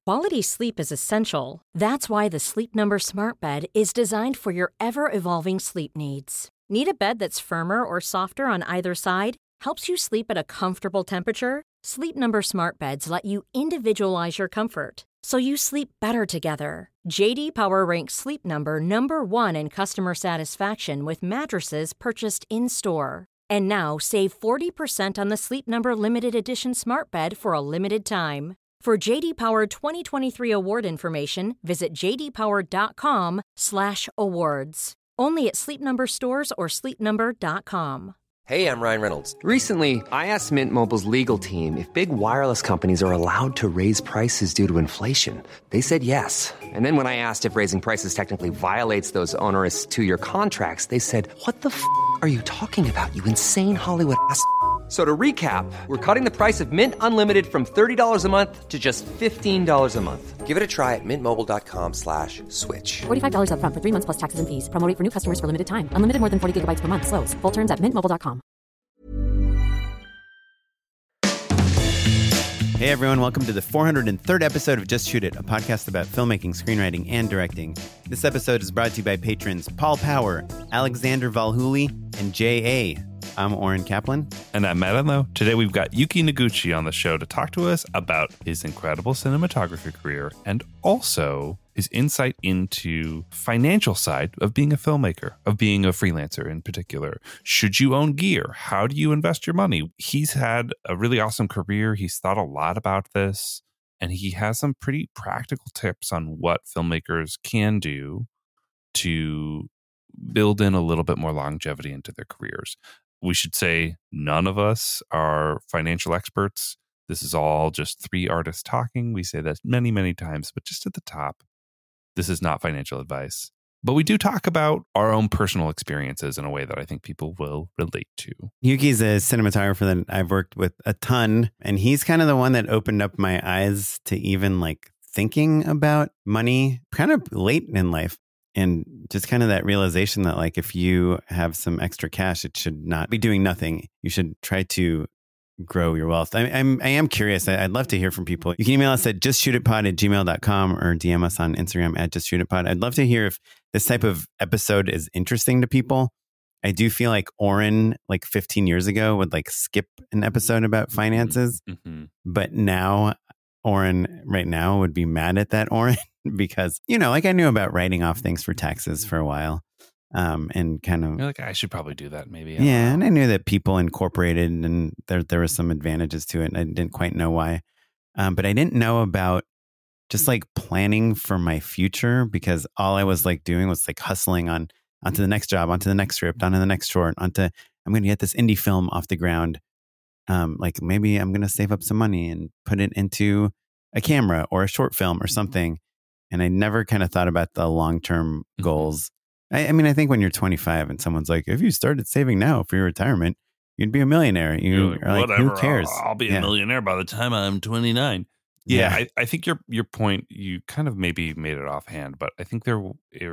Quality sleep is essential. That's why the Sleep Number Smart Bed is designed for your ever-evolving sleep needs. Need a bed that's firmer or softer on either side? Helps you sleep at a comfortable temperature? Sleep Number Smart Beds let you individualize your comfort, so you sleep better together. J.D. Power ranks Sleep Number number one in customer satisfaction with mattresses purchased in-store. And now, save 40% on the Sleep Number Limited Edition Smart Bed for a limited time. For J.D. Power 2023 award information, visit jdpower.com/awards. Only at Sleep Number stores or sleepnumber.com. Hey, I'm Ryan Reynolds. Recently, I asked Mint Mobile's legal team if big wireless companies are allowed to raise prices due to inflation. They said yes. And then when I asked if raising prices technically violates those onerous two-year contracts, they said, "What the f*** are you talking about, you insane Hollywood ass?" So to recap, we're cutting the price of Mint Unlimited from $30 a month to just $15 a month. Give it a try at mintmobile.com/switch. $45 up front for 3 months plus taxes and fees. Promo rate for new customers for limited time. Unlimited more than 40 gigabytes per month. Slows full terms at mintmobile.com. Hey everyone, welcome to the 403rd episode of Just Shoot It, a podcast about filmmaking, screenwriting, and directing. This episode is brought to you by patrons Paul Power, Alexander Valhuli, and J.A. I'm Oren Kaplan. And I'm Matt Enlow. Today we've got Yuki Noguchi on the show to talk to us about his incredible cinematography career and also his insight into financial side of being a filmmaker, of being a freelancer in particular. Should you own gear? How do you invest your money? He's had a really awesome career. He's thought a lot about this, and he has some pretty practical tips on what filmmakers can do to build in a little bit more longevity into their careers. We should say none of us are financial experts. This is all just three artists talking. We say that many, many times, but just at the top, this is not financial advice. But we do talk about our own personal experiences in a way that I think people will relate to. Yuki's a cinematographer that I've worked with a ton, and he's kind of the one that opened up my eyes to even like thinking about money kind of late in life. And just kind of that realization that like if you have some extra cash, it should not be doing nothing. You should try to grow your wealth. I am curious. I'd love to hear from people. You can email us at justshootitpod@gmail.com or DM us on Instagram at justshootitpod. I'd love to hear if this type of episode is interesting to people. I do feel like Oren, like 15 years ago, would like skip an episode about finances. Mm-hmm. But now Oren right now would be mad at that Oren because, you know, like I knew about writing off things for taxes for a while. And kind of, you're like, I should probably do that maybe. Yeah. And I knew that people incorporated and there were some advantages to it. And I didn't quite know why. But I didn't know about just like planning for my future because all I was like doing was like hustling onto the next job, onto the next script, onto the next short, I'm going to get this indie film off the ground. Like maybe I'm going to save up some money and put it into a camera or a short film or something. And I never kind of thought about the long-term goals. I mean, I think when you're 25 and someone's like, if you started saving now for your retirement, you'd be a millionaire. You're like, who cares? I'll be a millionaire by the time I'm 29. Yeah. I think your point, you kind of maybe made it offhand, but I think we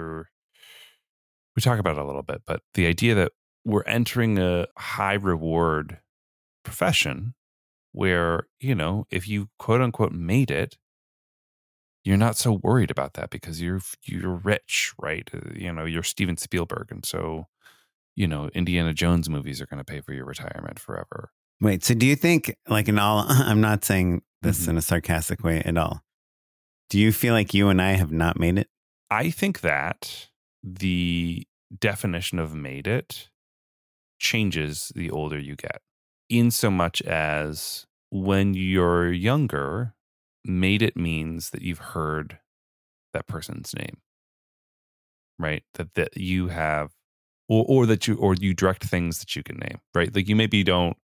talk about it a little bit, but the idea that we're entering a high reward profession where, you know, if you quote unquote made it, you're not so worried about that because you're rich, right? You know, you're Steven Spielberg. And so, you know, Indiana Jones movies are going to pay for your retirement forever. Wait, so do you think like I'm not saying this in a sarcastic way at all. Do you feel like you and I have not made it? I think that the definition of made it changes the older you get, in so much as when you're younger, made it means that you've heard that person's name, right? That you have, or that you direct things that you can name, right? Like you maybe don't,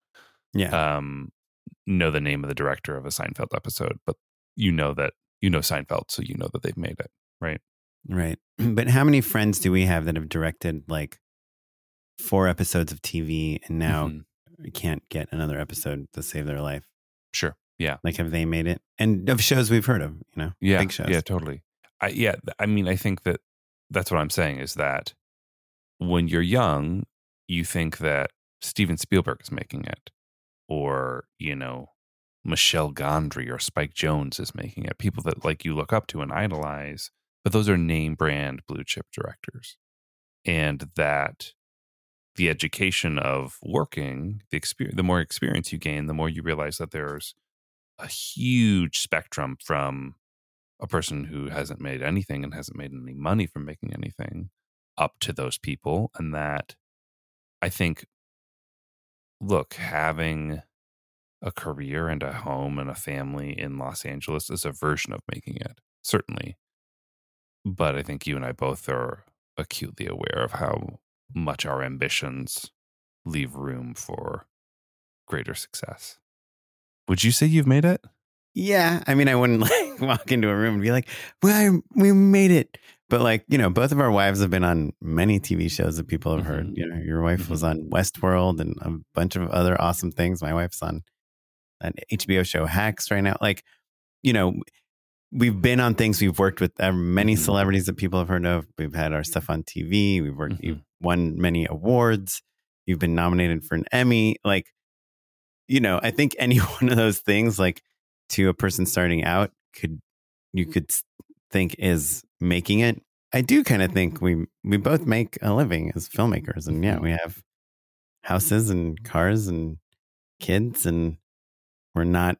know the name of the director of a Seinfeld episode, but you know Seinfeld, so you know that they've made it, right? Right. But how many friends do we have that have directed like 4 episodes of TV and now can't get another episode to save their life? Sure. Yeah. Like, have they made it? And of shows we've heard of, you know? Yeah. Big shows. Yeah, totally. I mean, I think that's what I'm saying is that when you're young, you think that Steven Spielberg is making it, or, you know, Michelle Gondry or Spike Jonze is making it. People that like you look up to and idolize, but those are name brand blue chip directors. And that the education of working, the more experience you gain, the more you realize that there's a huge spectrum from a person who hasn't made anything and hasn't made any money from making anything up to those people. And that I think, look, having a career and a home and a family in Los Angeles is a version of making it, certainly. But I think you and I both are acutely aware of how much our ambitions leave room for greater success. Would you say you've made it? Yeah. I mean, I wouldn't like walk into a room and be like, well, we made it. But like, you know, both of our wives have been on many TV shows that people have heard. You know, your wife was on Westworld and a bunch of other awesome things. My wife's on an HBO show, Hacks, right now. Like, you know, we've been on things. We've worked with many celebrities that people have heard of. We've had our stuff on TV. We've worked, you've won many awards. You've been nominated for an Emmy. Like, you know, I think any one of those things, like to a person starting out, you could think is making it. I do kind of think we both make a living as filmmakers, and yeah, we have houses and cars and kids, and we're not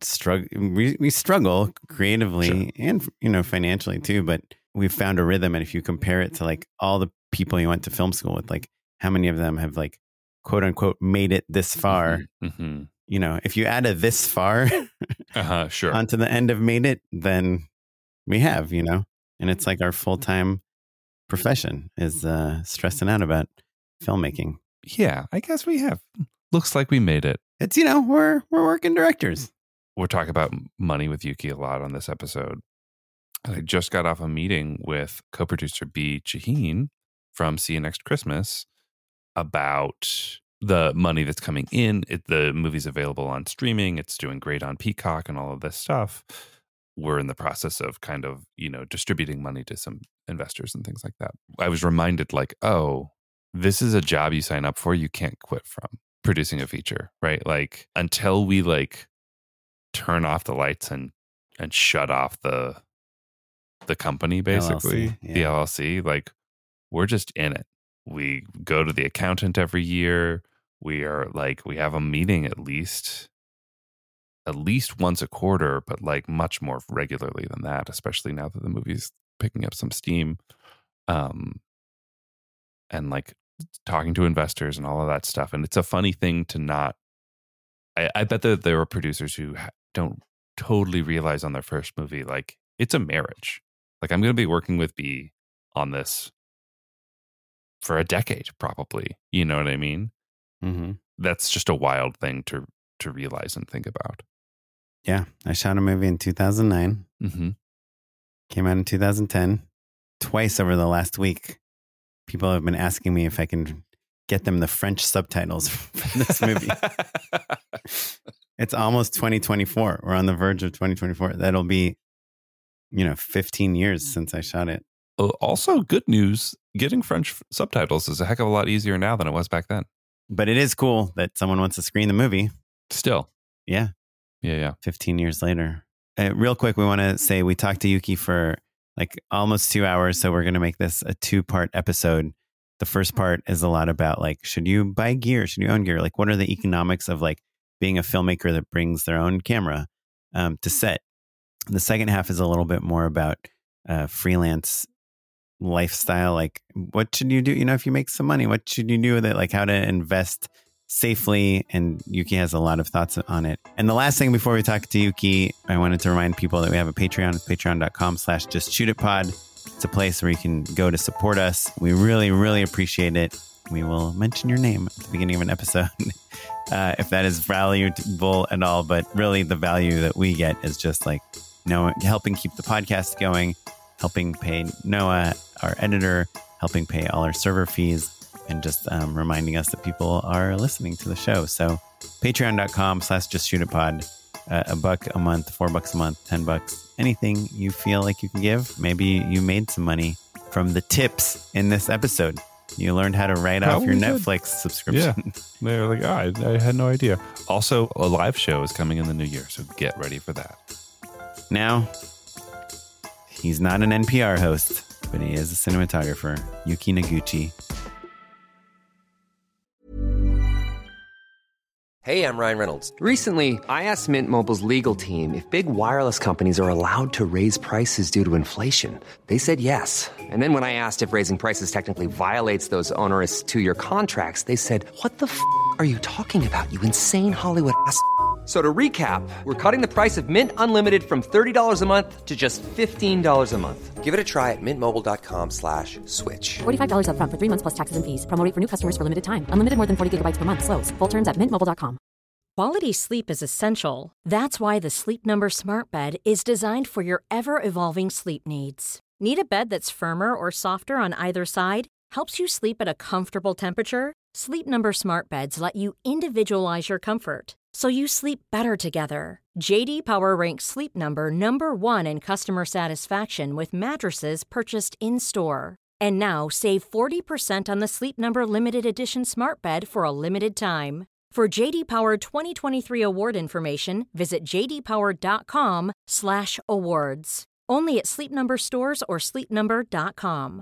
we struggle creatively and, you know, financially too, but we've found a rhythm. And if you compare it to like all the people you went to film school with, like how many of them have like quote unquote made it this far? You know, if you add a this far onto the end of made it, then we have, you know, and it's like our full-time profession is stressing out about filmmaking. Yeah, I guess we have. Looks like we made it. It's, you know, we're working directors. We're talking about money with Yuki a lot on this episode. And I just got off a meeting with co-producer B. Shaheen from See You Next Christmas about the money that's coming in. The movie's available on streaming. It's doing great on Peacock and all of this stuff. We're in the process of kind of, you know, distributing money to some investors and things like that. I was reminded like, oh, this is a job you sign up for, you can't quit from, producing a feature, right? Like until we like turn off the lights and shut off the company, basically, LLC, the LLC, like we're just in it. We go to the accountant every year. We are like, we have a meeting at least once a quarter, but like much more regularly than that, especially now that the movie's picking up some steam. And like talking to investors and all of that stuff. And it's a funny thing to not, I bet that there are producers who don't totally realize on their first movie, like it's a marriage. Like I'm going to be working with B on this for a decade, probably. You know what I mean? Mm-hmm. That's just a wild thing to realize and think about. Yeah. I shot a movie in 2009. Came out in 2010. Twice over the last week, people have been asking me if I can get them the French subtitles for this movie. It's almost 2024. We're on the verge of 2024. That'll be, you know, 15 years since I shot it. Also, good news, getting French subtitles is a heck of a lot easier now than it was back then. But it is cool that someone wants to screen the movie. Still. Yeah. Yeah. 15 years later. Real quick, we want to say we talked to Yuki for like almost 2 hours. So we're going to make this a 2-part episode. The first part is a lot about like, should you buy gear? Should you own gear? Like, what are the economics of like being a filmmaker that brings their own camera to set? The second half is a little bit more about freelance lifestyle. Like, what should you do? You know, if you make some money, what should you do with it? Like how to invest safely. And Yuki has a lot of thoughts on it. And the last thing before we talk to Yuki, I wanted to remind people that we have a Patreon. It's patreon.com/justshootitpod. It's a place where you can go to support us. We really, really appreciate it. We will mention your name at the beginning of an episode if that is valuable at all. But really the value that we get is just like, you know, helping keep the podcast going, helping pay Noah, our editor, helping pay all our server fees, and just reminding us that people are listening to the show. So patreon.com/justshootitpod, $1 a month, $4 a month, $10, anything you feel like you can give. Maybe you made some money from the tips in this episode. You learned how to write off your Probably did. Netflix subscription. Yeah. They were like, I had no idea. Also, a live show is coming in the new year, so get ready for that. Now, he's not an NPR host, but he is a cinematographer, Yuki Noguchi. Hey, I'm Ryan Reynolds. Recently, I asked Mint Mobile's legal team if big wireless companies are allowed to raise prices due to inflation. They said yes. And then when I asked if raising prices technically violates those onerous 2-year contracts, they said, "What the f*** are you talking about, you insane Hollywood ass?" So to recap, we're cutting the price of Mint Unlimited from $30 a month to just $15 a month. Give it a try at mintmobile.com/switch. $45 up front for 3 months plus taxes and fees. Promo rate for new customers for limited time. Unlimited more than 40 gigabytes per month. Slows full terms at mintmobile.com. Quality sleep is essential. That's why the Sleep Number Smart Bed is designed for your ever-evolving sleep needs. Need a bed that's firmer or softer on either side? Helps you sleep at a comfortable temperature? Sleep Number Smart Beds let you individualize your comfort, so you sleep better together. J.D. Power ranks Sleep Number number 1 in customer satisfaction with mattresses purchased in-store. And now save 40% on the Sleep Number Limited Edition Smart Bed for a limited time. For J.D. Power 2023 award information, visit jdpower.com/awards. Only at Sleep Number stores or sleepnumber.com.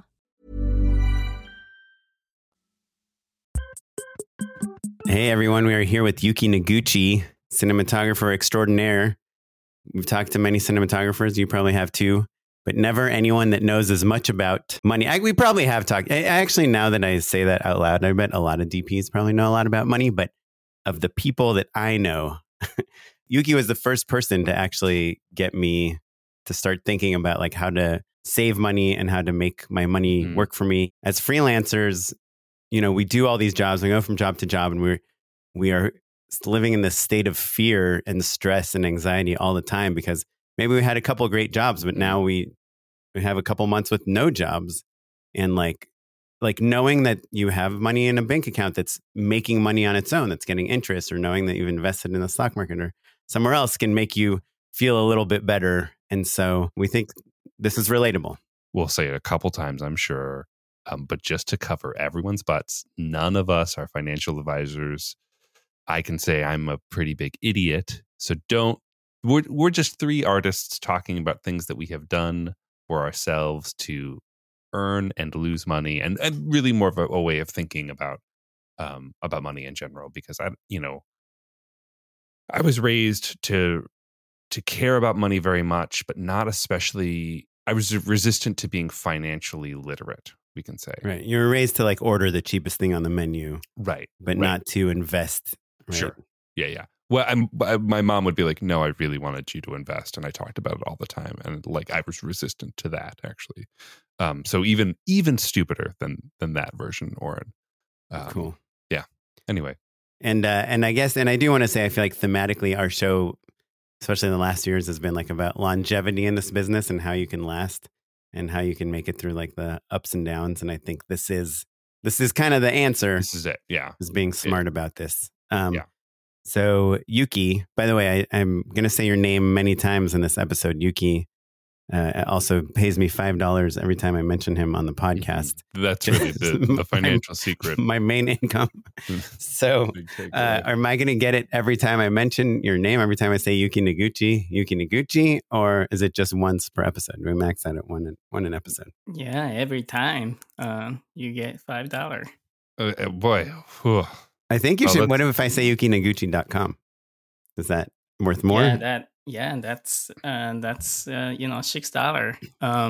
Hey, everyone. We are here with Yuki Noguchi, cinematographer extraordinaire. We've talked to many cinematographers. You probably have too, but never anyone that knows as much about money. We probably have talked. Actually, now that I say that out loud, I bet a lot of DPs probably know a lot about money, but of the people that I know, Yuki was the first person to actually get me to start thinking about like how to save money and how to make my money work for me. As freelancers, you know, we do all these jobs. We go from job to job, and we are living in this state of fear and stress and anxiety all the time because maybe we had a couple of great jobs, but now we have a couple months with no jobs, and like knowing that you have money in a bank account that's making money on its own, that's getting interest, or knowing that you've invested in the stock market or somewhere else can make you feel a little bit better. And so we think this is relatable. We'll say it a couple times, I'm sure. But just to cover everyone's butts, none of us are financial advisors. I can say I'm a pretty big idiot. So we're just 3 artists talking about things that we have done for ourselves to earn and lose money, and really more of a way of thinking about money in general, because I was raised to care about money very much, but not especially. I was resistant to being financially literate, we can say. Right. You were raised to like order the cheapest thing on the menu. Right. But not to invest. Right? Sure. Yeah. Well, my mom would be like, no, I really wanted you to invest. And I talked about it all the time. And like, I was resistant to that, actually. So even stupider than that version, Oren. Cool. Yeah. Anyway. And I guess, and I do want to say, I feel like thematically our show, especially in the last years, has been like about longevity in this business and how you can last and how you can make it through like the ups and downs. And I think this is kind of the answer. This is it. Yeah. Is being smart about this. Yeah. So Yuki, by the way, I'm going to say your name many times in this episode. Yuki also pays me $5 every time I mention him on the podcast. That's really the financial secret. My main income. So am I going to get it every time I mention your name, every time I say Yuki Noguchi, or is it just once per episode? Do we max out at one an episode? Yeah, every time you get $5. Boy. Whew. I think you should. What if I say yukinoguchi.com? Is that worth more? That's $6.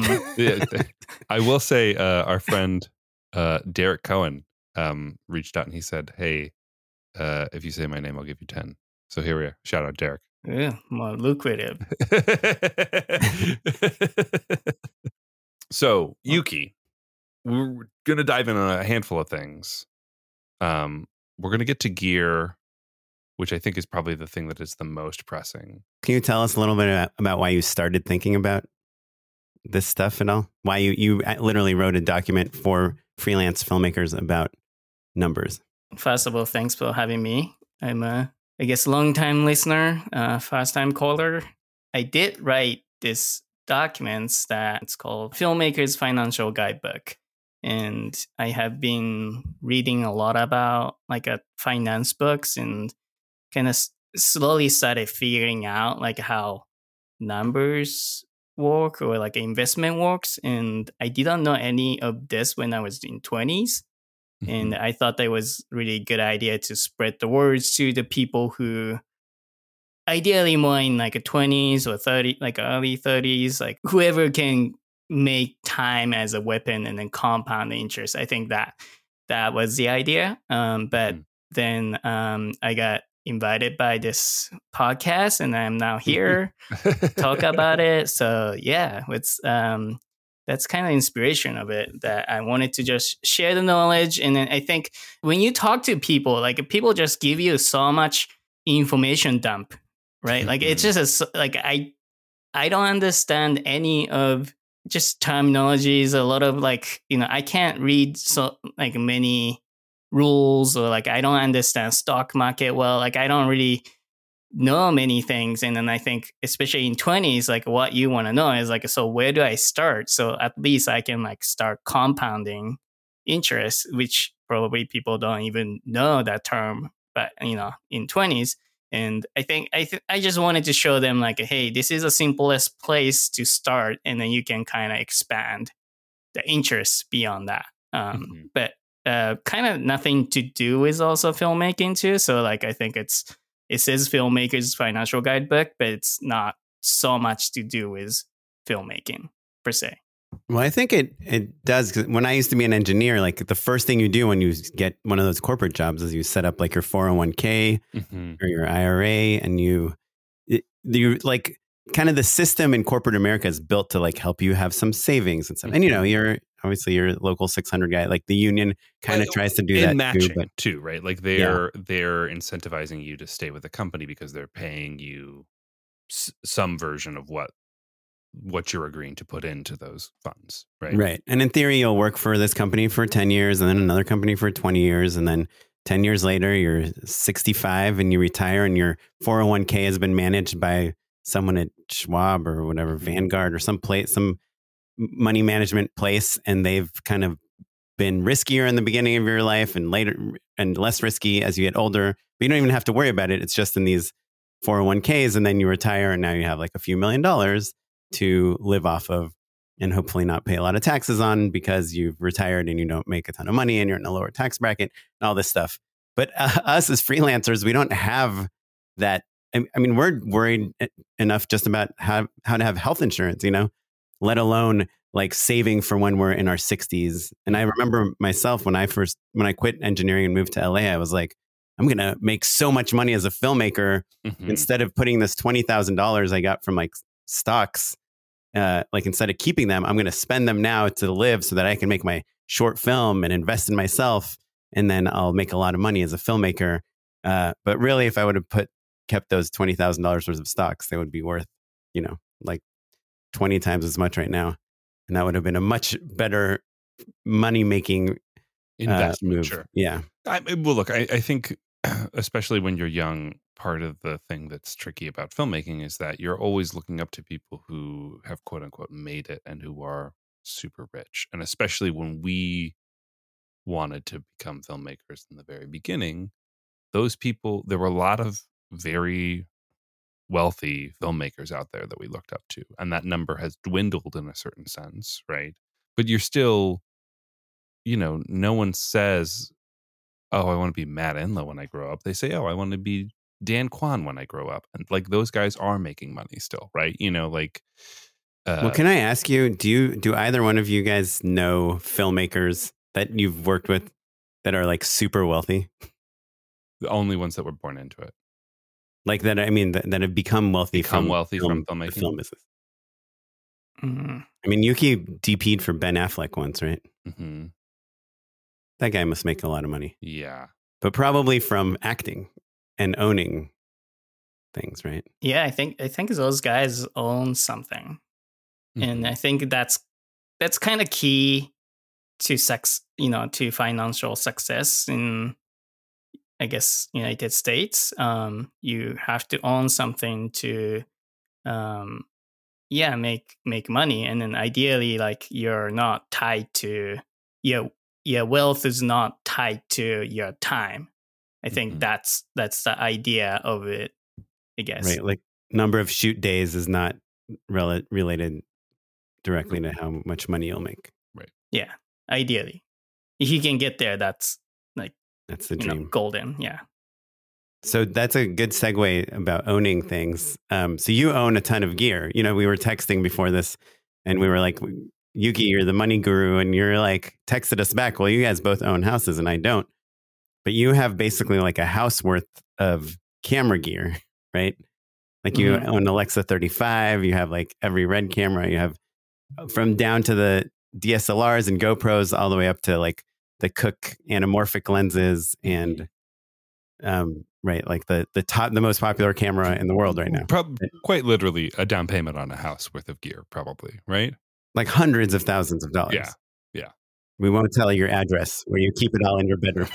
I will say our friend Derek Cohen reached out and he said, hey, if you say my name, I'll give you 10. So here we are. Shout out, Derek. Yeah, more lucrative. So Yuki, we're going to dive in on a handful of things. We're going to get to gear, which I think is probably the thing that is the most pressing. Can you tell us a little bit about why you started thinking about this stuff at all? Why you literally wrote a document for freelance filmmakers about numbers? First of all, thanks for having me. I'm a, long-time listener, first-time caller. I did write this documents that it's called Filmmakers Financial Guidebook. and I have been reading a lot about like finance books and kind of slowly started figuring out like how numbers work or like investment works. And I didn't know any of this when I was in 20s. And I thought that was really good idea to spread the words to the people who ideally more in like a 20s or 30, like early 30s, like whoever can make time as a weapon and then compound the interest. I think that was the idea. But then I got invited by this podcast and I'm now here talk about it. So yeah, it's that's kind of inspiration of it, that I wanted to just share the knowledge. And then I think when you talk to people, like people just give you so much information dump, right? Like it's just like I don't understand any of just terminologies. A lot of like, I can't read so like many rules, or like I don't understand stock market well. Like I don't really know many things. And then I think especially in 20s, like what you want to know is like, so where do I start? So at least I can like start compounding interest, which probably people don't even know that term, but in 20s. And I think I just wanted to show them like, hey, this is the simplest place to start, and then you can kind of expand the interest beyond that. But kind of nothing to do with also filmmaking too. So like I think it says Filmmaker's Financial Guidebook, but it's not so much to do with filmmaking per se. Well, I think it does. 'Cause when I used to be an engineer, like the first thing you do when you get one of those corporate jobs is you set up like your 401k or your IRA, and you like kind of the system in corporate America is built to like help you have some savings and stuff. And you're obviously your local 600 guy, like the union kind of tries to do that matching too, right? Like they're incentivizing you to stay with the company because they're paying you some version of what you're agreeing to put into those funds, right? Right. And in theory, you'll work for this company for 10 years and then another company for 20 years. And then 10 years later, you're 65 and you retire, and your 401k has been managed by someone at Schwab or whatever, Vanguard or some money management place. And they've kind of been riskier in the beginning of your life and later and less risky as you get older. But you don't even have to worry about it. It's just in these 401ks, and then you retire and now you have like a few $1 million to live off of and hopefully not pay a lot of taxes on because you've retired and you don't make a ton of money and you're in a lower tax bracket and all this stuff. But us as freelancers, we don't have that. I mean, we're worried enough just about how to have health insurance, let alone like saving for when we're in our 60s. And I remember myself when I quit engineering and moved to LA, I was like, I'm going to make so much money as a filmmaker instead of putting this $20,000 I got from like stocks. Like instead of keeping them, I'm going to spend them now to live so that I can make my short film and invest in myself. And then I'll make a lot of money as a filmmaker. But really, if I would have kept those $20,000 worth of stocks, they would be worth, like 20 times as much right now. And that would have been a much better money making investment move. Sure. Yeah. Well, look, I think especially when you're young, part of the thing that's tricky about filmmaking is that you're always looking up to people who have quote unquote made it and who are super rich. And especially when we wanted to become filmmakers in the very beginning, those people, there were a lot of very wealthy filmmakers out there that we looked up to. And that number has dwindled in a certain sense, right? But you're still, no one says, oh, I want to be Matt Enlow when I grow up. They say, oh, I want to be Dan Kwan when I grow up. And like those guys are making money still, right? Well, can I ask you, do either one of you guys know filmmakers that you've worked with that are like super wealthy? The only ones that were born into it. Like that, I mean, that have become wealthy from filmmaking. The film business. Mm-hmm. I mean, Yuki DP'd for Ben Affleck once, right? Mm-hmm. That guy must make a lot of money. Yeah. But probably from acting and owning things, right? Yeah, I think those guys own something. And I think that's kind of key to to financial success in, I guess, United States. You have to own something to, make money, and then ideally, like you're not tied to your wealth is not tied to your time. I think that's the idea of it, I guess. Right. Like number of shoot days is not related directly to how much money you'll make. Right. Yeah. Ideally, if you can get there, that's the dream. Golden. Yeah. So that's a good segue about owning things. So you own a ton of gear. We were texting before this and we were like, Yuki, you're the money guru. And you're like, texted us back. Well, you guys both own houses and I don't. But you have basically like a house worth of camera gear, right? Like you own Alexa 35. You have like every Red camera. You have from down to the DSLRs and GoPros all the way up to like the Cooke anamorphic lenses and right, like the most popular camera in the world right now. Quite literally a down payment on a house worth of gear, probably, right? Like hundreds of thousands of dollars. Yeah. We won't tell your address where you keep it all in your bedroom.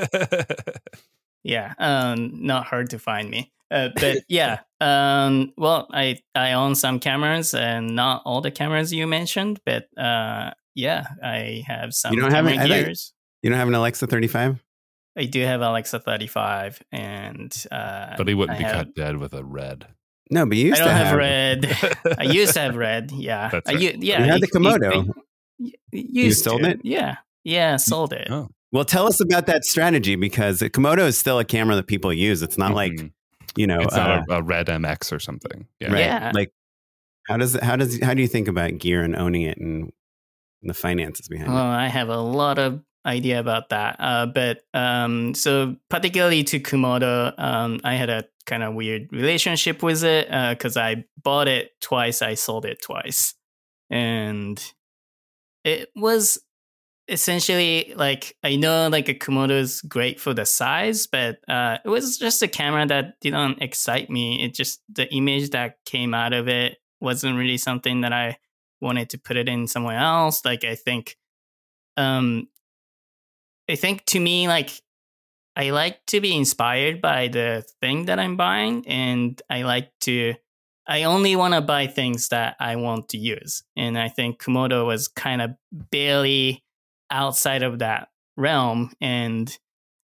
Yeah, not hard to find me. But yeah, well, I own some cameras and not all the cameras you mentioned, but yeah, I have some camera gears. You don't have an Alexa 35? I do have Alexa 35, and but he wouldn't be cut dead with a Red. No, but you used I don't to have Red. I used to have Red. Yeah, That's right. You had the Komodo. You sold it? Yeah, sold it. Oh. Well, tell us about that strategy because a Komodo is still a camera that people use. It's not like, it's not a Red MX or something. Yeah. Right. Yeah. Like, how do you think about gear and owning it and the finances behind it? I have a lot of idea about that. But so particularly to Komodo, I had a kind of weird relationship with it because I bought it twice, I sold it twice, and it was essentially like, I know like a Komodo is great for the size, but it was just a camera that didn't excite me. It just, the image that came out of it wasn't really something that I wanted to put it in somewhere else. Like I think to me, like I like to be inspired by the thing that I'm buying, and I only want to buy things that I want to use. And I think Komodo was kind of barely outside of that realm. And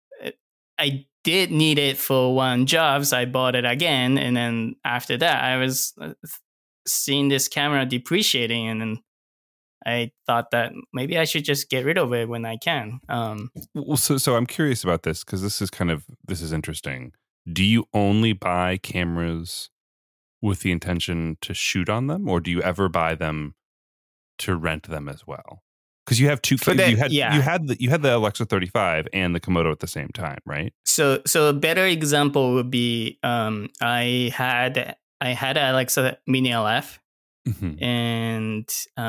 I did need it for one job, so I bought it again. And then after that, I was seeing this camera depreciating, and then I thought that maybe I should just get rid of it when I can. Well, so I'm curious about this because this is interesting. Do you only buy cameras with the intention to shoot on them, or do you ever buy them to rent them as well? Because you have two. You had the Alexa 35 and the Komodo at the same time, right? So a better example would be I had an Alexa Mini LF, and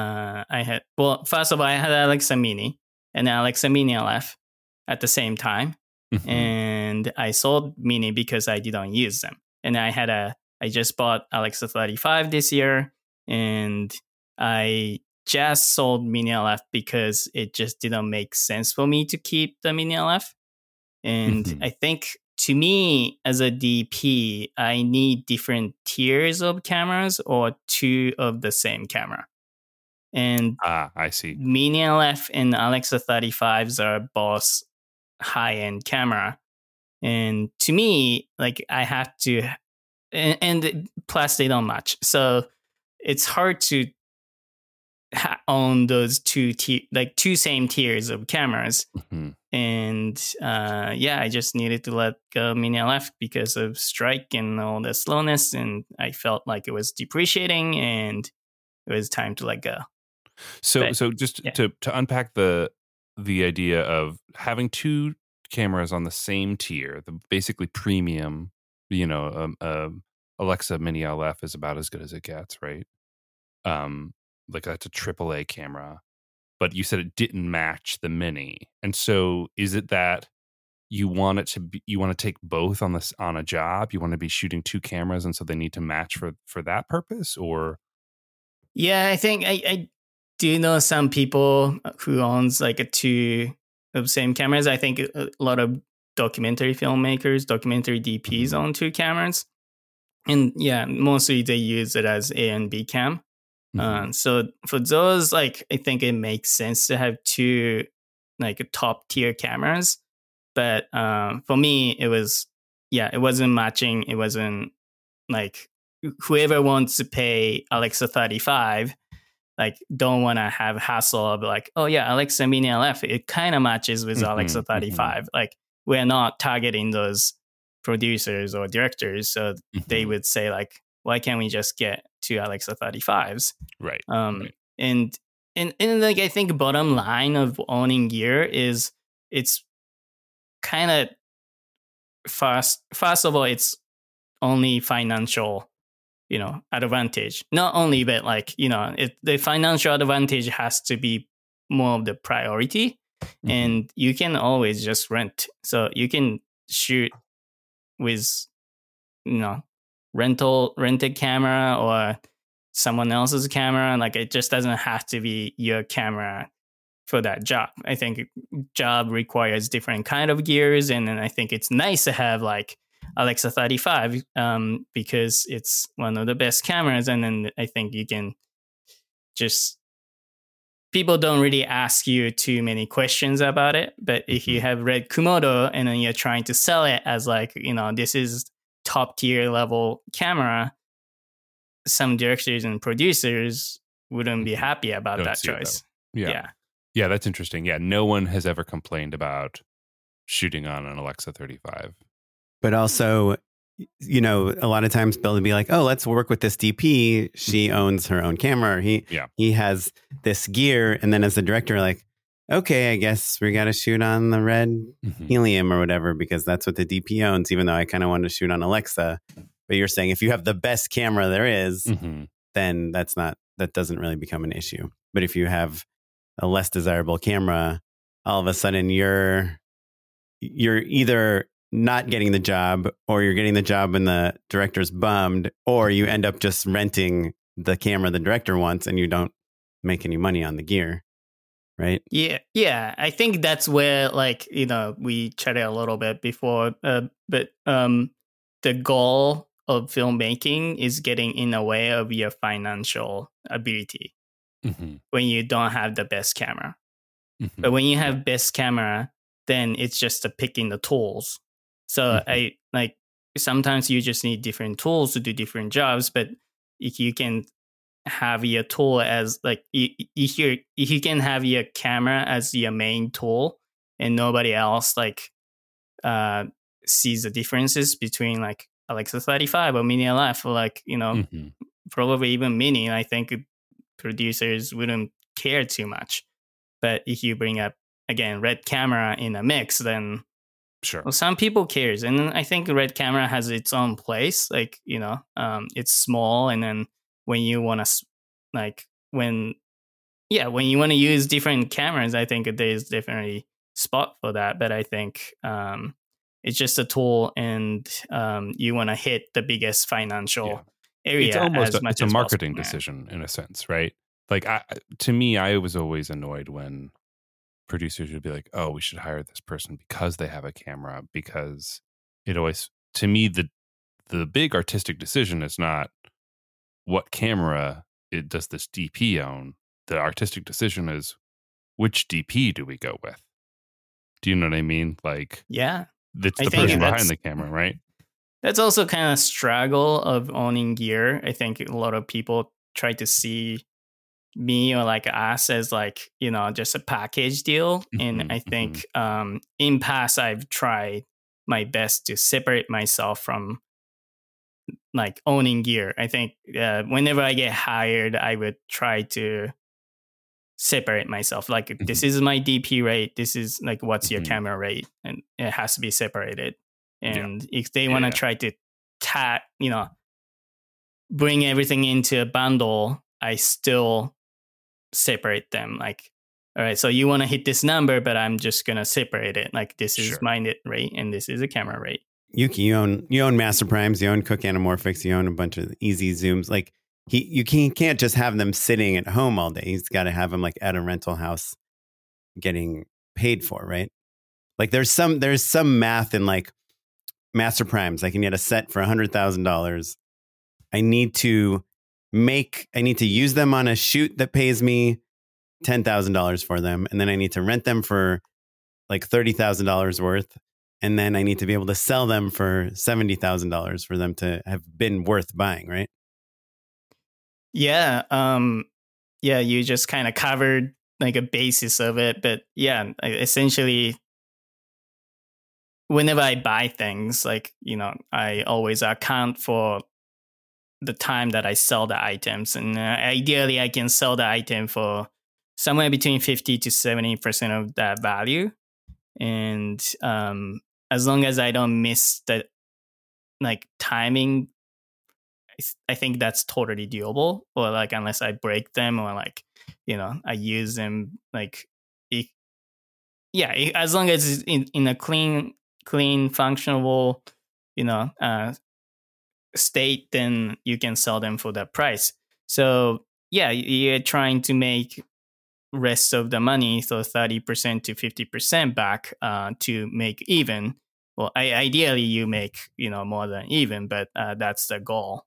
first of all, I had an Alexa Mini and an Alexa Mini LF at the same time, and I sold Mini because I didn't use them, and I just bought Alexa 35 this year, and I just sold Mini LF because it just didn't make sense for me to keep the Mini LF. And I think to me as a DP, I need different tiers of cameras or two of the same camera. And I see. Mini LF and Alexa 35s are both high-end camera. And to me, like I have to, and plus they don't match. So it's hard to own those two same tiers of cameras. And I just needed to let go Mini LF because of strike and all the slowness, and I felt like it was depreciating and it was time to let go. So just to unpack the idea of having two cameras on the same tier, the basically premium, Alexa Mini LF is about as good as it gets, right? Like that's a AAA camera, but you said it didn't match the Mini. And so is it that you want to take both on a job? You want to be shooting two cameras, and so they need to match for that purpose, or? Yeah, I think I do know some people who owns like two of the same cameras. I think a lot of documentary filmmakers, documentary DPs own two cameras. And yeah, mostly they use it as A and B cam. So for those, like, I think it makes sense to have two like top tier cameras. But for me, it wasn't matching. It wasn't like whoever wants to pay Alexa 35, like don't want to have hassle of like, oh yeah, Alexa Mini LF, it kind of matches with Alexa 35. Like we're not targeting those producers or directors, so they would say like, why can't we just get to Alexa 35s? Right. And like I think bottom line of owning gear is it's kind of first of all, it's only financial, advantage. Not only, but like, the financial advantage has to be more of the priority, and you can always just rent. So you can shoot with, rented camera or someone else's camera. Like it just doesn't have to be your camera for that job. I think job requires different kind of gears, and then I think it's nice to have like Alexa 35 because it's one of the best cameras, and then I think you can just, people don't really ask you too many questions about it. But if you have Red Komodo and then you're trying to sell it as like, this is top tier level camera, some directors and producers wouldn't be happy about Don't that see it choice. Yeah, that's interesting. Yeah, no one has ever complained about shooting on an Alexa 35. But also, a lot of times Bill would be like, oh, let's work with this DP. She owns her own camera. He has this gear. And then as the director, like, okay, I guess we got to shoot on the red helium or whatever, because that's what the DP owns, even though I kind of want to shoot on Alexa. But you're saying if you have the best camera there is, then that doesn't really become an issue. But if you have a less desirable camera, all of a sudden you're either not getting the job, or you're getting the job and the director's bummed, or you end up just renting the camera the director wants and you don't make any money on the gear. Right? Yeah. I think that's where, like, we chatted a little bit before, but the goal of filmmaking is getting in the way of your financial ability when you don't have the best camera. But when you have best camera, then it's just picking the tools. So I like, sometimes you just need different tools to do different jobs, but if you can have your tool as like, if you can have your camera as your main tool and nobody else like sees the differences between like Alexa 35 or Mini LF, or like, probably even Mini, I think producers wouldn't care too much. But if you bring up, again, red camera in a mix, then sure. Well, some people cares. And I think red camera has its own place. Like, it's small. And then when you want to when you want to use different cameras, I think there's definitely spot for that. But I think it's just a tool, and you want to hit the biggest financial area. It's almost as much it's a as marketing possible. decision in a sense, right? Like to me, I was always annoyed when producers would be like, oh, we should hire this person because they have a camera, because it always, to me, the big artistic decision is not what camera does this DP own. The artistic decision is which DP do we go with? Do you know what I mean? Like, yeah, it's the person behind the camera, right? That's also kind of struggle of owning gear. I think a lot of people try to see me or like us as like, just a package deal. And I think in past, I've tried my best to separate myself from like owning gear. I think whenever I get hired, I would try to separate myself. Like, this is my DP rate. This is like, what's your camera rate? And it has to be separated. And if they want to try to bring everything into a bundle, I still separate them. Like, all right, so you want to hit this number, but I'm just going to separate it. Like, this is my net rate and this is a camera rate. Yuki, you own Master Primes, you own Cook Anamorphics, you own a bunch of easy zooms. Like, you can't just have them sitting at home all day. He's got to have them like at a rental house getting paid for, right? Like, there's some math in like Master Primes. I can get a set for $100,000. I need to use them on a shoot that pays me $10,000 for them. And then I need to rent them for like $30,000 worth. And then I need to be able to sell them for $70,000 for them to have been worth buying, right? Yeah. Yeah, you just kind of covered like a basis of it. But yeah, essentially, whenever I buy things, like, I always account for the time that I sell the items. And ideally, I can sell the item for somewhere between 50 to 70% of that value. And as long as I don't miss the like timing, I think that's totally doable. Or like, unless I break them or like, I use them like, as long as it's in a clean, functional, state, then you can sell them for that price. So yeah, you're trying to make rest of the money, so 30% to 50% back to make even. Well, ideally you make more than even, but that's the goal.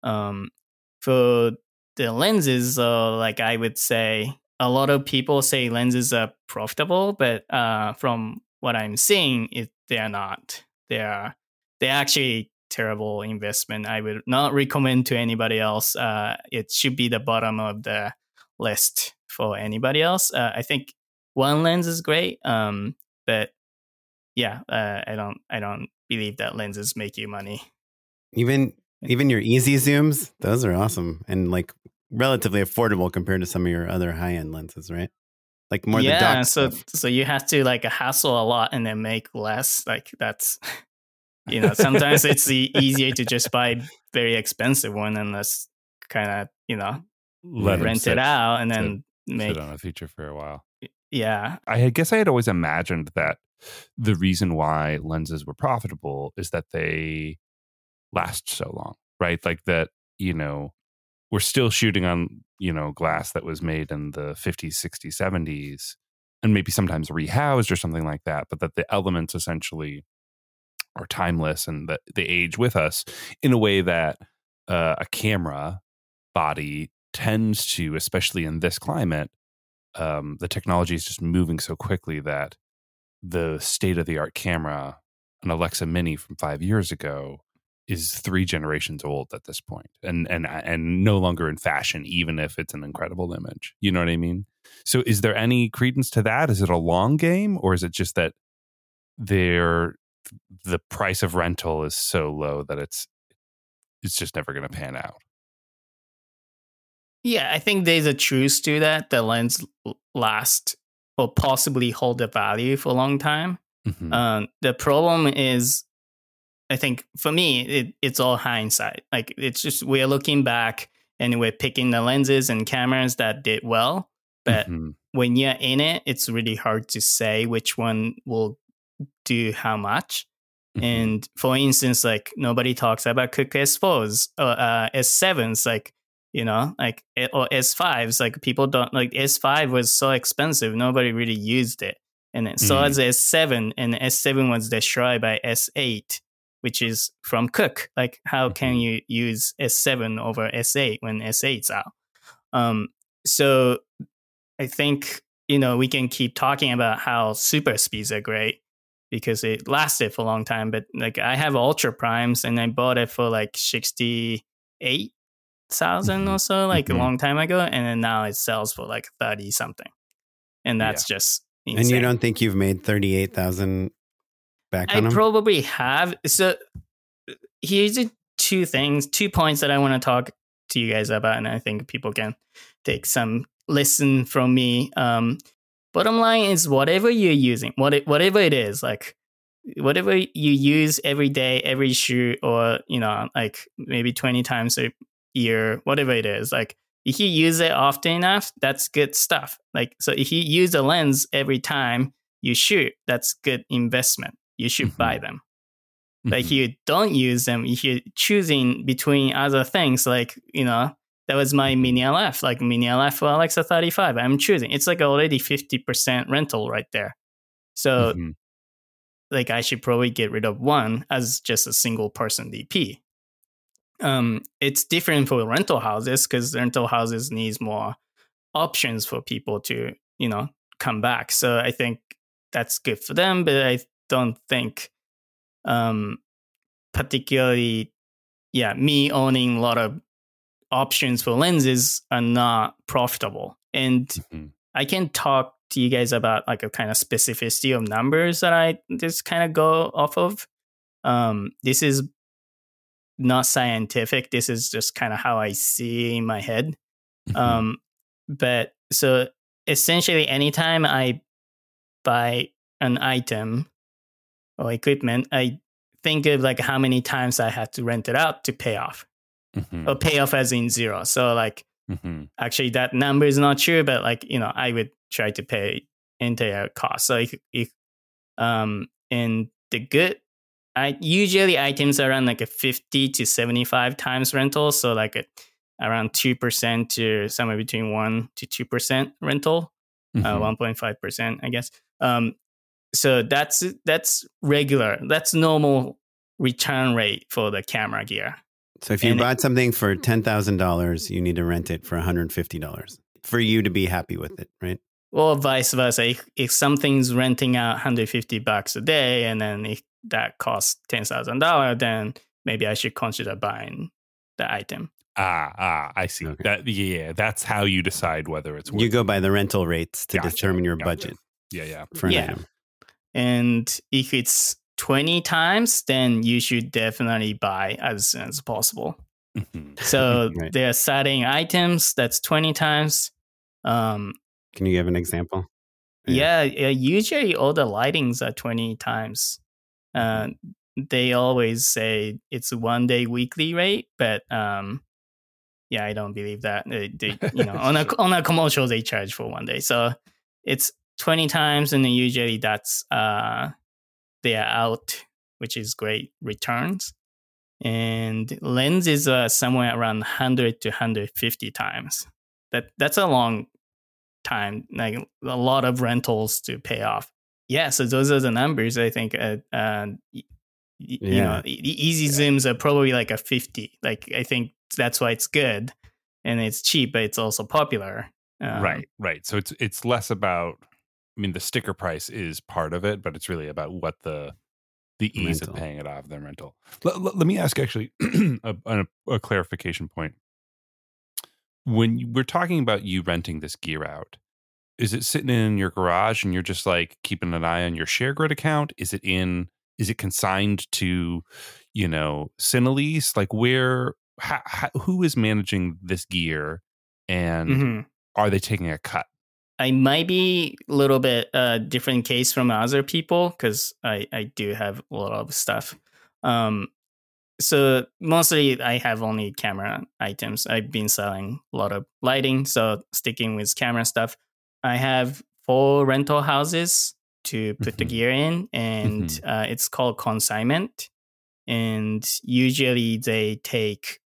For the lenses, like I would say, a lot of people say lenses are profitable, but from what I'm seeing, they are not. They're actually terrible investment. I would not recommend to anybody else. It should be the bottom of the list for anybody else. I think one lens is great, but yeah, I don't believe that lenses make you money. Even your easy zooms, those are awesome and like relatively affordable compared to some of your other high end lenses, right? Like more the dock stuff. So you have to like hassle a lot and then make less. Like that's sometimes it's easier to just buy very expensive one and let's kind of rent it out and then sit on a feature for a while. Yeah, I guess I had always imagined that the reason why lenses were profitable is that they last so long, right? Like that, we're still shooting on, glass that was made in the 50s, 60s, 70s, and maybe sometimes rehoused or something like that, but that the elements essentially are timeless and that they age with us in a way that a camera body tends to, especially in this climate. The technology is just moving so quickly that the state-of-the-art camera, an Alexa Mini from 5 years ago, is 3 generations old at this point, and no longer in fashion, even if it's an incredible image. You know what I mean? So, is there any credence to that? Is it a long game, or is it just that the price of rental is so low that it's just never going to pan out? Yeah, I think there's a truth to that. The lens last or possibly hold the value for a long time. Mm-hmm. The problem is, I think for me, it's all hindsight. Like it's just we're looking back and we're picking the lenses and cameras that did well. But when you're in it, it's really hard to say which one will do how much. And for instance, like nobody talks about Cooke S4s or S7s, like, or S5s. Like people don't like S5 was so expensive. Nobody really used it. And then so as S7, and S7 was destroyed by S8, which is from Cooke. Like how can you use S7 over S8 when S8's out? So I think, we can keep talking about how super speeds are great because it lasted for a long time. But like I have Ultra Primes and I bought it for like 68,000 or so, like a long time ago. And then now it sells for like 30 something. And that's just insane. And you don't think you've made 38,000 back on them? I probably have. So here's 2 points that I want to talk to you guys about. And I think people can take some lesson from me. Bottom line is whatever you're using, whatever it is, like whatever you use every day, every shoot, or, like maybe 20 times a year, whatever it is, like if you use it often enough, that's good stuff. Like, so if you use a lens every time you shoot, that's good investment. You should buy them. But if you don't use them, if you're choosing between other things, like, that was my Mini LF, like Mini LF for Alexa 35. I'm choosing. It's like already 50% rental right there. So like I should probably get rid of one as just a single person DP. It's different for rental houses because rental houses needs more options for people to, come back. So I think that's good for them, but I don't think particularly, me owning a lot of options for lenses are not profitable. And I can talk to you guys about like a kind of specificity of numbers that I just kind of go off of. This is not scientific. This is just kind of how I see in my head. But so essentially, anytime I buy an item or equipment, I think of like how many times I had to rent it out to pay off, or pay off as in zero. So like, actually that number is not true, but like, I would try to pay entire cost. So and the good, usually items are around like a 50 to 75 times rental. So like around 2% to somewhere between 1 to 2% rental, 1.5%, I guess. So that's regular. That's normal return rate for the camera gear. So if you bought something for $10,000, you need to rent it for $150 for you to be happy with it, right? Or vice versa. If something's renting out $150 a day, and then if that costs $10,000, then maybe I should consider buying the item. I see. Okay. That's how you decide whether it's worth it. You go by the rental rates to determine your budget. For an item. And if it's 20 times, then you should definitely buy as soon as possible. So right. There are certain items that's 20 times. Can you give an example? Yeah, usually all the lightings are 20 times. They always say it's a 1 day weekly rate, but I don't believe that. They on a commercial they charge for 1 day, so it's 20 times, and then usually that's they are out, which is great returns. And lenses are somewhere around 100 to 150 times. That's a long time, like a lot of rentals to pay off. Yeah, so those are the numbers. I think easy zooms are probably like a 50. Like I think that's why it's good, and it's cheap, but it's also popular. Right. So it's less about. I mean, the sticker price is part of it, but it's really about what the ease of paying it off, the rental. Let me ask actually a clarification point. When we're talking about you renting this gear out, is it sitting in your garage and you're just like keeping an eye on your ShareGrid account? Is it consigned to, Cinelease? Like who is managing this gear, and are they taking a cut? I might be a little bit different case from other people because I do have a lot of stuff. So mostly I have only camera items. I've been selling a lot of lighting, so sticking with camera stuff. I have 4 rental houses to put the gear in, and it's called consignment. And usually they take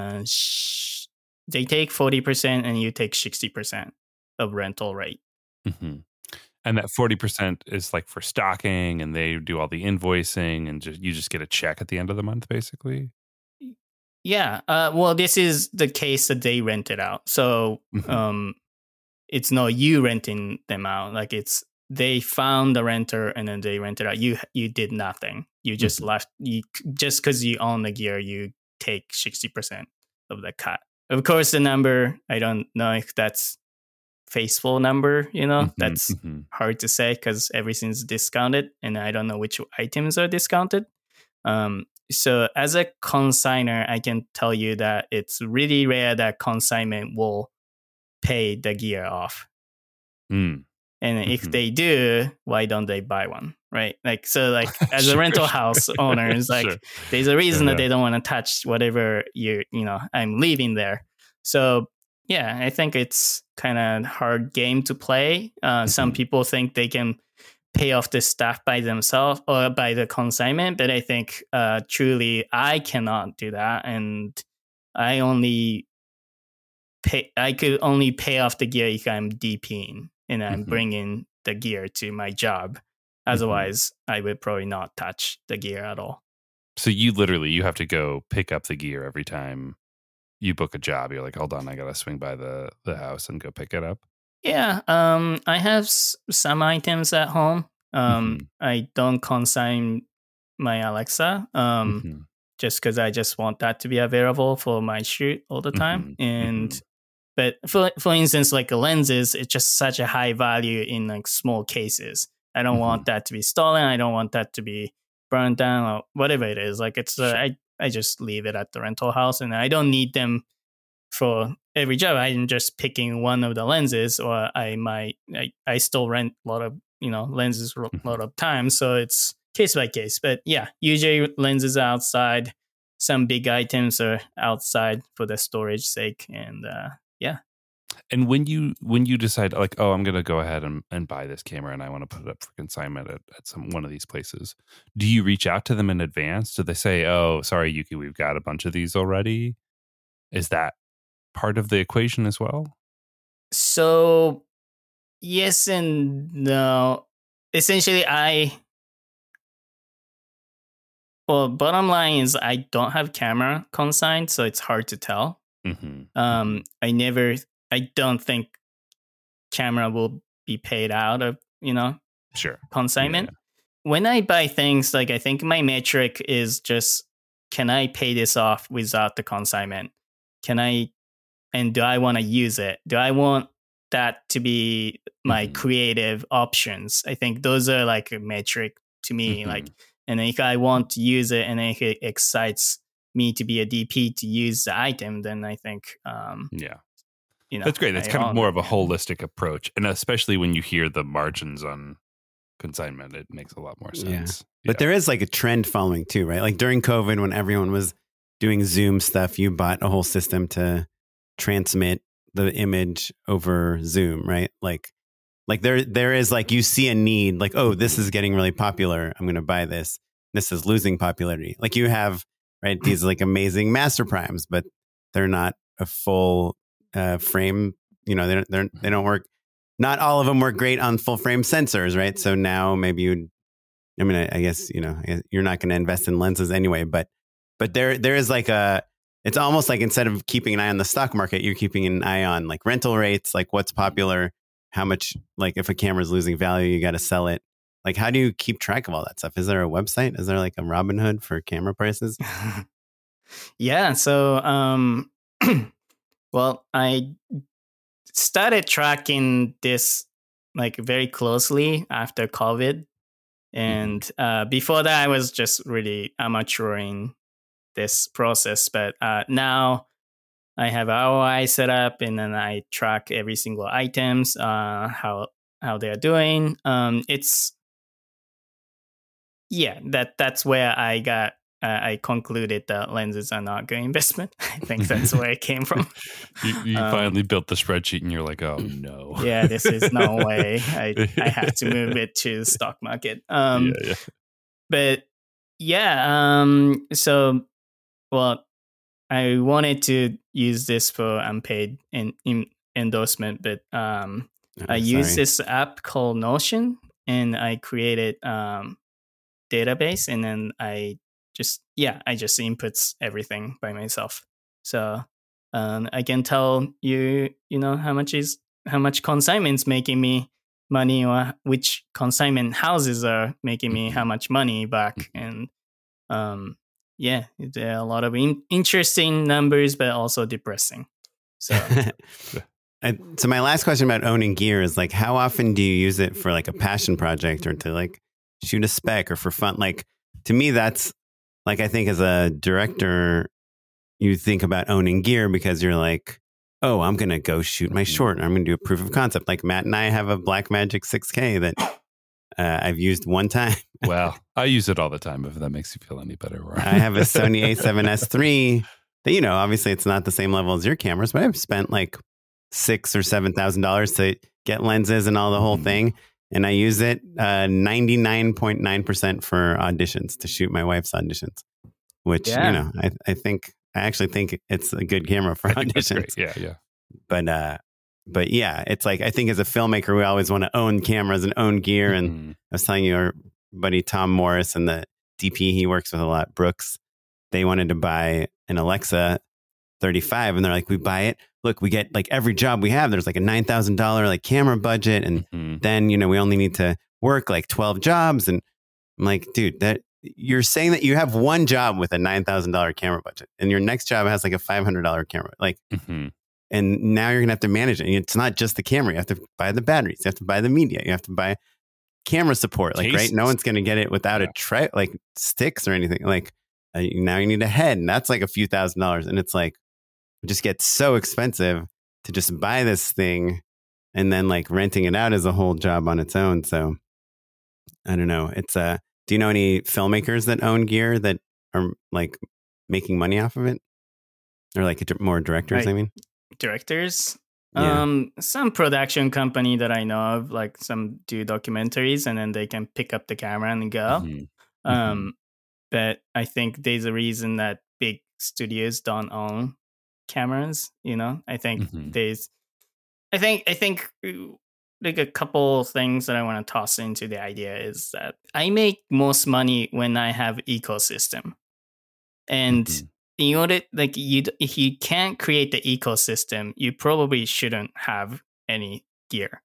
40% and you take 60% of rental rate. And that 40% is like for stocking, and they do all the invoicing, and you just get a check at the end of the month, basically. Yeah. Well, this is the case that they rent it out. So it's not you renting them out. Like they found the renter and then they rent it out. You did nothing. You just left. Just because you own the gear, you take 60% of the cut. Of course, the number, I don't know if that's faithful number, that's hard to say because everything's discounted and I don't know which items are discounted. So as a consignor, I can tell you that it's really rare that consignment will pay the gear off. And if they do, why don't they buy one? Right? Like, so like as a rental house owner, it's like, there's a reason that they don't want to touch whatever I'm leaving there. So yeah, I think it's kind of hard game to play. Some people think they can pay off the stuff by themselves or by the consignment, but I think truly I cannot do that, and I could only pay off the gear if I'm DPing and I'm bringing the gear to my job. Otherwise, I would probably not touch the gear at all. So you have to go pick up the gear every time you book a job. You're like, hold on, I gotta swing by the house and go pick it up. Yeah, I have some items at home. I don't consign my Alexa just because I just want that to be available for my shoot all the time. But for instance, like lenses, it's just such a high value in like small cases. I don't want that to be stolen. I don't want that to be burned down or whatever it is. Like it's I just leave it at the rental house, and I don't need them for every job. I'm just picking one of the lenses, or I still rent a lot of lenses a lot of times, so it's case by case. But yeah, usually lenses are outside. Some big items are outside for the storage sake, and yeah. And when you decide like, oh, I'm going to go ahead and buy this camera and I want to put it up for consignment at one of these places, do you reach out to them in advance? Do they say, oh, sorry, Yuki, we've got a bunch of these already? Is that part of the equation as well? So yes and no. Essentially, bottom line is I don't have camera consigned, so it's hard to tell. I don't think camera will be paid out of, consignment. Yeah. When I buy things, like I think my metric is just, can I pay this off without the consignment? And do I want to use it? Do I want that to be my creative options? I think those are like a metric to me. Like, and if I want to use it and if it excites me to be a DP to use the item, then I think, that's great. That's kind of more of a holistic approach. And especially when you hear the margins on consignment, it makes a lot more sense. Yeah. But there is like a trend following too, right? Like during COVID, when everyone was doing Zoom stuff, you bought a whole system to transmit the image over Zoom, right? Like there is like, you see a need, like, oh, this is getting really popular. I'm going to buy this. This is losing popularity. Like you have, right, these like amazing Master Primes, but they're not a full frame. They don't work. Not all of them work great on full frame sensors, right? So now maybe I guess you're not going to invest in lenses anyway. But there is like it's almost like instead of keeping an eye on the stock market, you're keeping an eye on like rental rates, like what's popular, how much, like if a camera's losing value, you got to sell it. Like, how do you keep track of all that stuff? Is there a website? Is there like a Robinhood for camera prices? Yeah. So, well, I started tracking this like very closely after COVID. And before that, I was just really amateuring this process. But now I have ROI set up, and then I track every single items, how they're doing. That's where I concluded that lenses are not good investment. I think that's where it came from. You finally built the spreadsheet and you're like, oh no. Yeah, this is no way. I have to move it to the stock market. But so, well, I wanted to use this for unpaid endorsement, but I use this app called Notion, and I created database, and then I just inputs everything by myself. So I can tell how much consignment's making me money, or which consignment houses are making me how much money back. And there are a lot of interesting numbers, but also depressing. So so my last question about owning gear is like, how often do you use it for like a passion project or to like shoot a spec or for fun? Like, to me, that's like, I think as a director, you think about owning gear because you're like, oh, I'm going to go shoot my short. I'm going to do a proof of concept. Like Matt and I have a Blackmagic 6K that I've used one time. Well, I use it all the time, if that makes you feel any better. I have a Sony A7S III that, obviously it's not the same level as your cameras, but I've spent like $6,000 or $7,000 to get lenses and all the whole thing. And I use it 99.9% for auditions, to shoot my wife's auditions, which, I actually think it's a good camera for auditions. Yeah. But yeah, it's like, I think as a filmmaker, we always want to own cameras and own gear. And I was telling you, our buddy Tom Morris and the DP he works with a lot, Brooks, they wanted to buy an Alexa 35, and they're like, we buy it. Look, we get like every job we have, there's like a $9,000 like camera budget. And then, we only need to work like 12 jobs. And I'm like, dude, that you're saying that you have one job with a $9,000 camera budget and your next job has like a $500 camera. Like, and now you're going to have to manage it. And it's not just the camera. You have to buy the batteries. You have to buy the media. You have to buy camera support. Like, right. No one's going to get it without a like sticks or anything. Like now you need a head and that's like a few $1,000s. And it's like, it just gets so expensive to just buy this thing and then like renting it out is a whole job on its own. So I don't know. It's do you know any filmmakers that own gear that are like making money off of it? Or like more directors, I mean? Directors? Yeah. Some production company that I know of, like some do documentaries and then they can pick up the camera and go. But I think there's a reason that big studios don't own cameras, you know? I think I think like a couple things that I want to toss into the idea is that I make most money when I have ecosystem. And in order, like if you can't create the ecosystem, you probably shouldn't have any gear.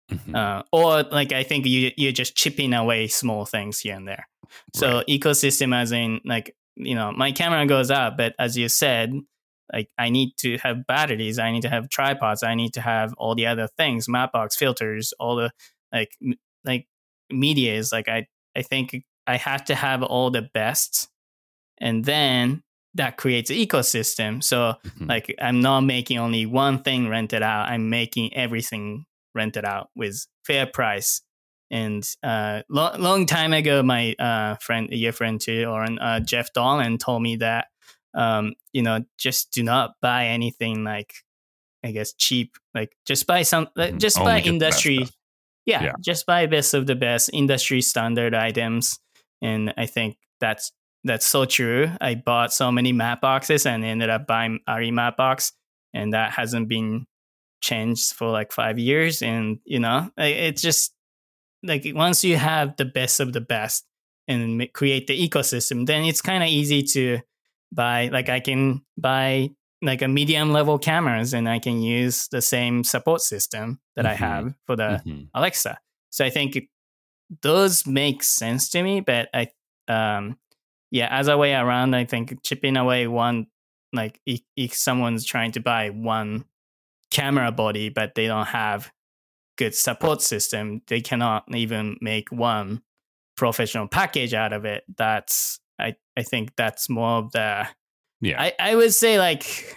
Or like, I think you're just chipping away small things here and there. So ecosystem as in like, you know, my camera goes out, but as you said, like I need to have batteries, I need to have tripods, I need to have all the other things, Mapbox, filters, all the like media is like, I think I have to have all the best, and then that creates an ecosystem. So like I'm not making only one thing rented out, I'm making everything rented out with fair price. And long time ago, my friend, your friend too, Lauren, Jeff Dolan told me that you know, just do not buy anything like, I guess, cheap. Like just buy some, just buy industry. Just buy best of the best industry standard items. And I think that's so true. I bought so many map boxes and ended up buying ARRI map box, and that hasn't been changed for like 5 years. And you know, it's just like once you have the best of the best and create the ecosystem, then it's kind of easy to buy. Like I can buy like a medium level cameras and I can use the same support system that I have for the Alexa. So I think those make sense to me, but as a way around, I think chipping away one, like if someone's trying to buy one camera body, but they don't have good support system, they cannot even make one professional package out of it. That's, I think that's more of the, I would say like,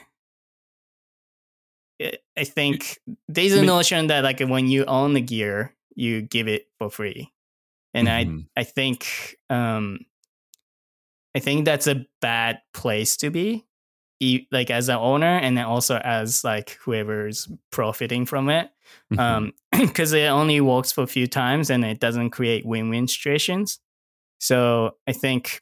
I think there's a notion that like when you own the gear, you give it for free. And I think that's a bad place to be, like as an owner and then also as like whoever's profiting from it, because it only works for a few times and it doesn't create win-win situations. So I think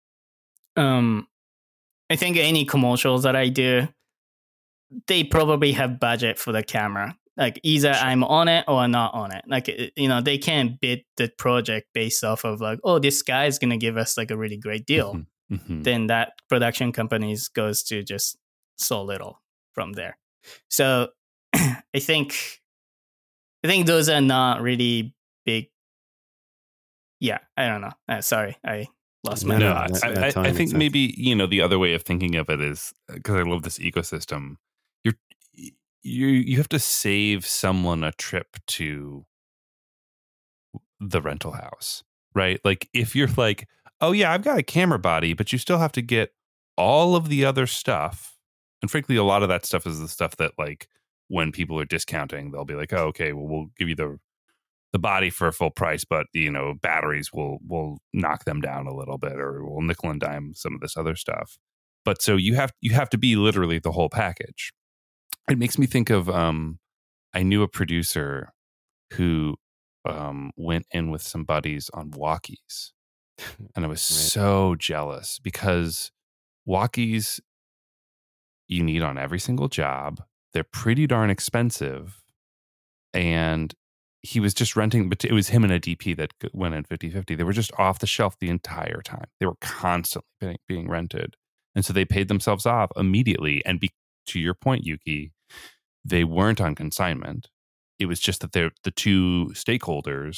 any commercials that I do, they probably have budget for the camera. Like either I'm on it or not on it. Like, you know, they can't bid the project based off of like, oh, this guy is going to give us like a really great deal. Then that production companies goes to just so little from there. So I think those are not really big. Yeah, I don't know. Sorry, I lost my thoughts. I think maybe, you know, the other way of thinking of it is, because I love this ecosystem, you have to save someone a trip to the rental house, right? Like if you're like, oh yeah, I've got a camera body, but you still have to get all of the other stuff. And frankly, a lot of that stuff is the stuff that like when people are discounting, they'll be like, oh, okay, well, we'll give you the body for a full price, but you know, batteries will knock them down a little bit, or we'll nickel and dime some of this other stuff. But so you have to be literally the whole package. It makes me think of I knew a producer who went in with some buddies on walkies, and I was so jealous because walkies you need on every single job. They're pretty darn expensive, and he was just renting, but it was him and a DP that went in 50-50. They were just off the shelf the entire time. They were constantly being rented. And so they paid themselves off immediately. And to your point, Yuki, they weren't on consignment. It was just that the two stakeholders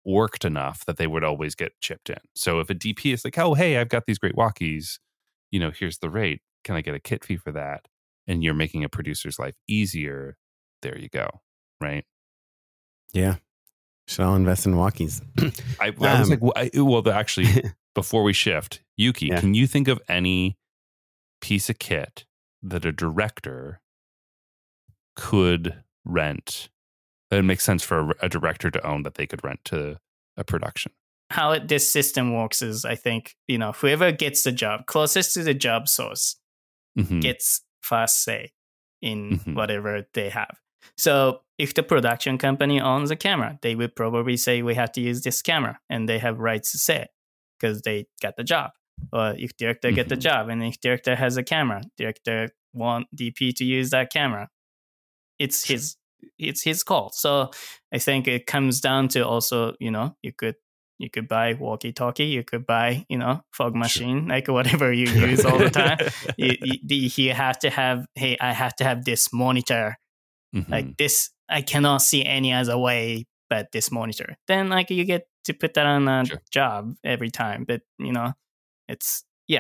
worked enough that they would always get chipped in. So if a DP is like, oh, hey, I've got these great walkies, here's the rate. Can I get a kit fee for that? And you're making a producer's life easier. There you go. Right. Yeah. Should all invest in walkies. I was like, actually, before we shift, Yuki, can you think of any piece of kit that a director could rent that makes sense for a director to own that they could rent to a production? How this system works is, I think, whoever gets the job closest to the job source gets first say in whatever they have. So if the production company owns a camera, they would probably say, we have to use this camera, and they have rights to say it because they got the job. Or if director get the job, and if director has a camera, director want DP to use that camera, it's his call. So I think it comes down to also, you could buy walkie-talkie, you could buy, fog machine, like whatever you use all the time. you have to have, hey, I have to have this monitor. Like this, I cannot see any other way but this monitor. Then you get to put that on a job every time. But, it's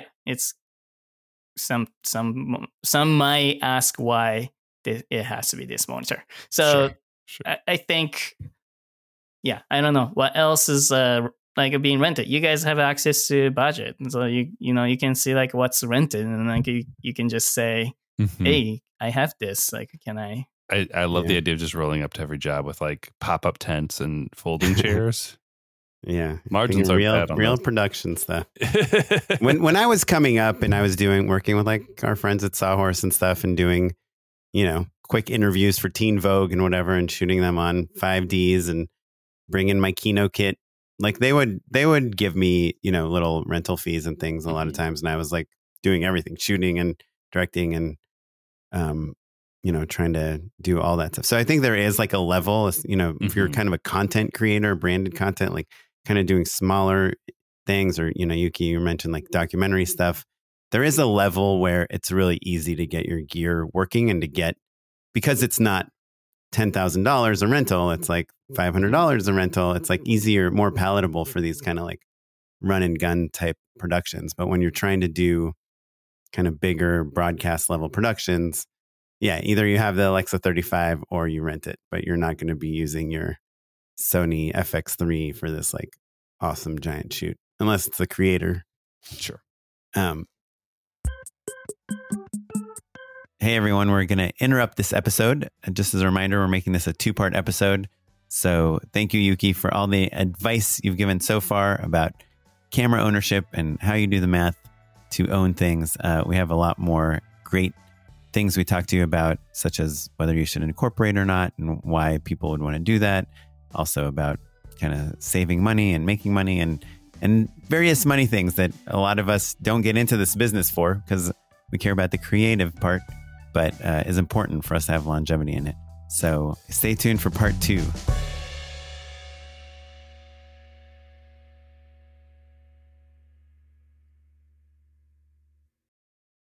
some might ask why it has to be this monitor. So I think, I don't know what else is being rented. You guys have access to budget, so you can see what's rented, and you can just say, hey, I have this. Can I? I love the idea of just rolling up to every job with pop-up tents and folding chairs. Yeah, margins are bad on real production stuff. when I was coming up and I was working with our friends at Sawhorse and stuff, and doing quick interviews for Teen Vogue and whatever, and shooting them on 5Ds and bringing my Kino kit. They would give me little rental fees and things a lot of times, and I was doing everything, shooting and directing and trying to do all that stuff. So I think there is a level, if you're kind of a content creator, branded content, kind of doing smaller things, or, Yuki, you mentioned documentary stuff. There is a level where it's really easy to get your gear working and to get, because it's not $10,000 a rental, it's $500 a rental. It's easier, more palatable for these kind of run and gun type productions. But when you're trying to do kind of bigger broadcast level productions, either you have the Alexa 35 or you rent it, but you're not going to be using your Sony FX3 for this awesome giant shoot, unless it's the creator. Sure. Hey everyone, we're going to interrupt this episode. Just as a reminder, we're making this a 2-part episode. So thank you, Yuki, for all the advice you've given so far about camera ownership and how you do the math to own things. We have a lot more great things we talked to you about, such as whether you should incorporate or not and why people would want to do that. Also about kind of saving money and making money and various money things that a lot of us don't get into this business for because we care about the creative part, but is important for us to have longevity in it. So stay tuned for part 2.